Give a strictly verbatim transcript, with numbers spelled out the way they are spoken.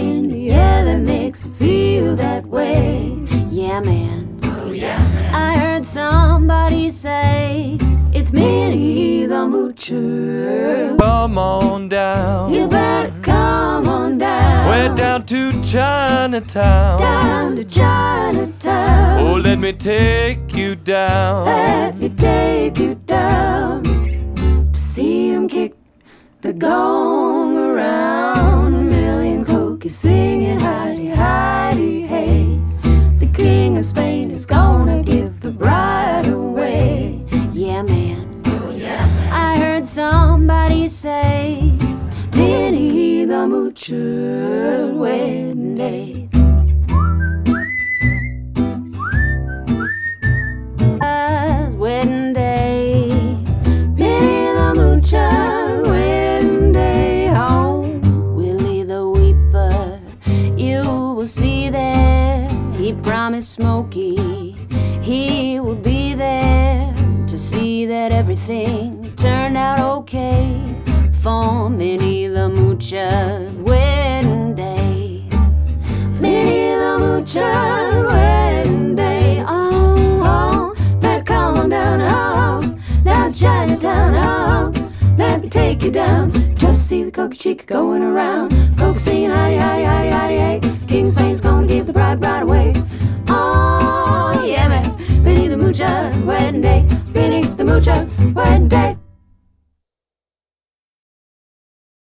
in the air that makes it feel that way. Yeah, man. Oh, yeah, man. I heard somebody say it's Minnie the Moocher. Come on down. You better come on down. We're down to Chinatown. Down to Chinatown. Oh, let me take you down. Let me take you down to see him kick the gong around. A million cookies singing hidey, hidey, hey. The king of Spain is gonna give the bride away. Yeah, man. Oh, yeah, man. I heard somebody say Minnie the Moocher wedding day. Wedding day, Minnie the Moocher wedding day. Oh, Willie the Weeper, you will see there. He promised Smokey he would be there to see that everything turned out okay for Minnie the Moocher wedding day. Minnie the Moocher wedding day. Oh, oh, better come on down, oh, down to Chinatown, oh, let me take you down. Just see the Coca Chica going around, Coca singing hidey, hidey, hidey, hidey, hey. King of Spain's gonna give the bride, bride away. Oh, yeah, man. Minnie the Moocher wedding day. Minnie the Moocher wedding day.